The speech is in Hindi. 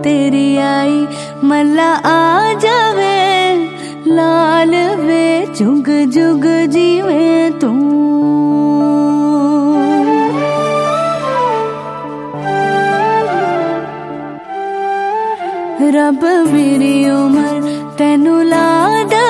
तेरी आई मल्ला आ जावे लाल वे जुग जुग जीवे तू। रब मेरी उमर तेनू ला